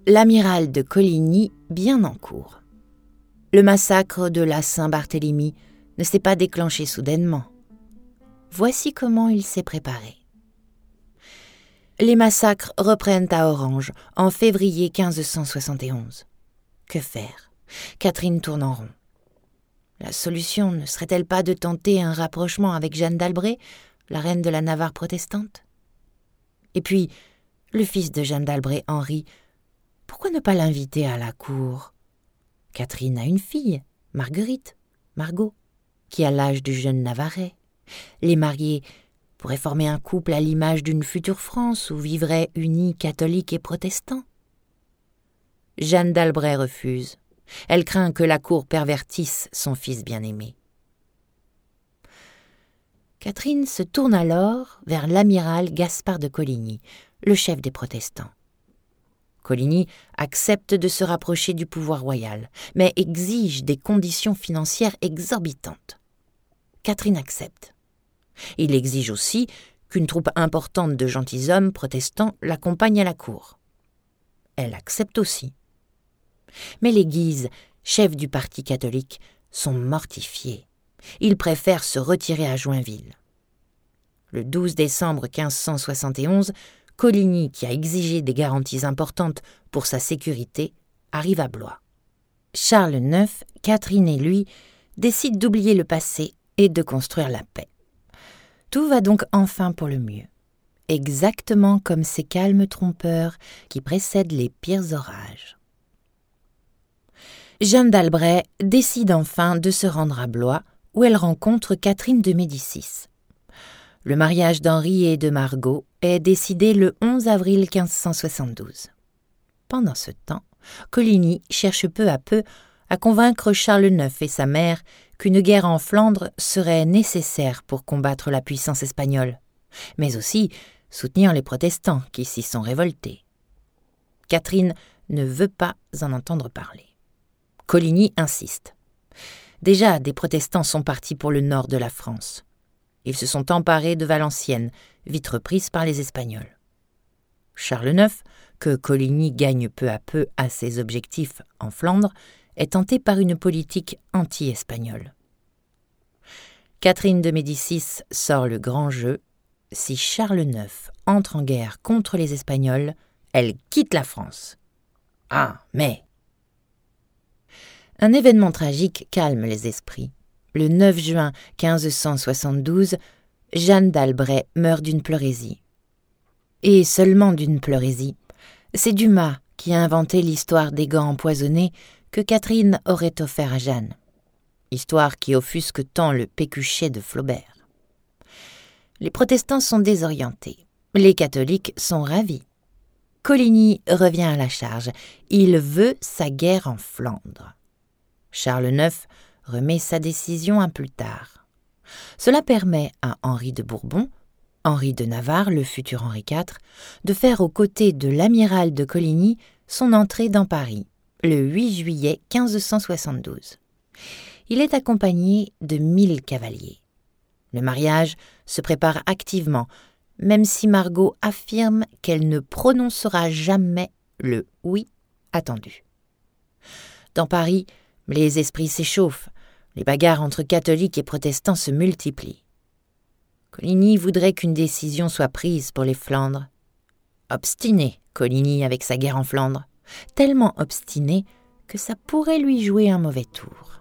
l'amiral de Coligny bien en cours. Le massacre de la Saint-Barthélemy ne s'est pas déclenché soudainement. Voici comment il s'est préparé. Les massacres reprennent à Orange en février 1571. Que faire ? Catherine tourne en rond. La solution ne serait-elle pas de tenter un rapprochement avec Jeanne d'Albret, la reine de la Navarre protestante ? Et puis, le fils de Jeanne d'Albret, Henri, pourquoi ne pas l'inviter à la cour ? Catherine a une fille, Margot, qui a l'âge du jeune Navarrais. Les mariés pourraient former un couple à l'image d'une future France où vivraient unis catholiques et protestants. Jeanne d'Albret refuse. Elle craint que la cour pervertisse son fils bien-aimé. Catherine se tourne alors vers l'amiral Gaspard de Coligny, le chef des protestants. Coligny accepte de se rapprocher du pouvoir royal, mais exige des conditions financières exorbitantes. Catherine accepte. Il exige aussi qu'une troupe importante de gentilshommes protestants l'accompagne à la cour. Elle accepte aussi. Mais les Guises, chefs du parti catholique, sont mortifiés. Ils préfèrent se retirer à Joinville. Le 12 décembre 1571, Coligny, qui a exigé des garanties importantes pour sa sécurité, arrive à Blois. Charles IX, Catherine et lui décident d'oublier le passé et de construire la paix. Tout va donc enfin pour le mieux, exactement comme ces calmes trompeurs qui précèdent les pires orages. Jeanne d'Albret décide enfin de se rendre à Blois, où elle rencontre Catherine de Médicis. Le mariage d'Henri et de Margot est décidé le 11 avril 1572. Pendant ce temps, Coligny cherche peu à peu à convaincre Charles IX et sa mère qu'une guerre en Flandre serait nécessaire pour combattre la puissance espagnole, mais aussi soutenir les protestants qui s'y sont révoltés. Catherine ne veut pas en entendre parler. Coligny insiste. Déjà, des protestants sont partis pour le nord de la France. Ils se sont emparés de Valenciennes, vite reprise par les Espagnols. Charles IX, que Coligny gagne peu à peu à ses objectifs en Flandre, est tenté par une politique anti-espagnole. Catherine de Médicis sort le grand jeu. Si Charles IX entre en guerre contre les Espagnols, elle quitte la France. Ah, mais... Un événement tragique calme les esprits. Le 9 juin 1572, Jeanne d'Albret meurt d'une pleurésie. Et seulement d'une pleurésie. C'est Dumas qui a inventé l'histoire des gants empoisonnés que Catherine aurait offert à Jeanne. Histoire qui offusque tant le pécuchet de Flaubert. Les protestants sont désorientés. Les catholiques sont ravis. Coligny revient à la charge. Il veut sa guerre en Flandre. Charles IX remet sa décision un plus tard. Cela permet à Henri de Bourbon, Henri de Navarre, le futur Henri IV, de faire aux côtés de l'amiral de Coligny son entrée dans Paris, le 8 juillet 1572. Il est accompagné de 1000 cavaliers. Le mariage se prépare activement, même si Margot affirme qu'elle ne prononcera jamais le « oui » attendu. Dans Paris, les esprits s'échauffent, les bagarres entre catholiques et protestants se multiplient. Coligny voudrait qu'une décision soit prise pour les Flandres. Obstiné, Coligny, avec sa guerre en Flandre, tellement obstiné que ça pourrait lui jouer un mauvais tour.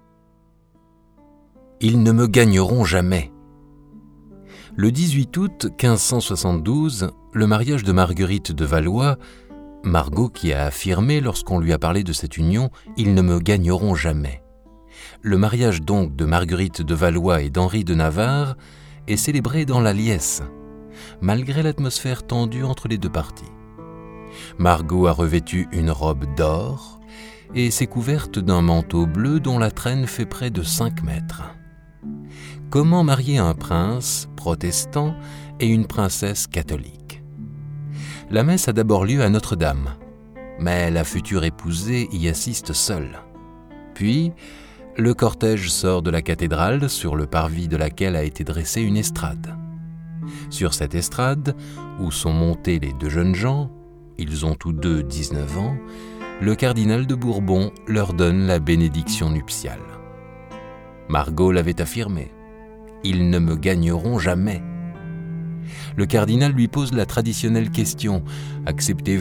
Ils ne me gagneront jamais. Le 18 août 1572, le mariage de Marguerite de Valois, Margot qui a affirmé lorsqu'on lui a parlé de cette union « Ils ne me gagneront jamais ». Le mariage donc de Marguerite de Valois et d'Henri de Navarre est célébré dans la liesse, malgré l'atmosphère tendue entre les deux parties. Margot a revêtu une robe d'or et s'est couverte d'un manteau bleu dont la traîne fait près de 5 mètres. Comment marier un prince protestant et une princesse catholique ? La messe a d'abord lieu à Notre-Dame, mais la future épousée y assiste seule. Puis, le cortège sort de la cathédrale sur le parvis de laquelle a été dressée une estrade. Sur cette estrade, où sont montés les deux jeunes gens, ils ont tous deux 19 ans, le cardinal de Bourbon leur donne la bénédiction nuptiale. Margot l'avait affirmé. « Ils ne me gagneront jamais ». Le cardinal lui pose la traditionnelle question « Acceptez-vous »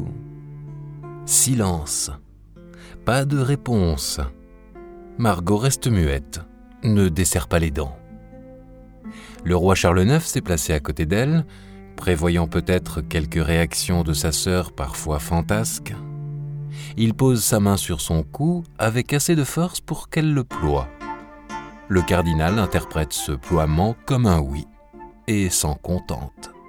Silence. Pas de réponse. Margot reste muette, ne desserre pas les dents. Le roi Charles IX s'est placé à côté d'elle, prévoyant peut-être quelques réactions de sa sœur parfois fantasques. Il pose sa main sur son cou avec assez de force pour qu'elle le ploie. Le cardinal interprète ce ploiement comme un oui et s'en contente.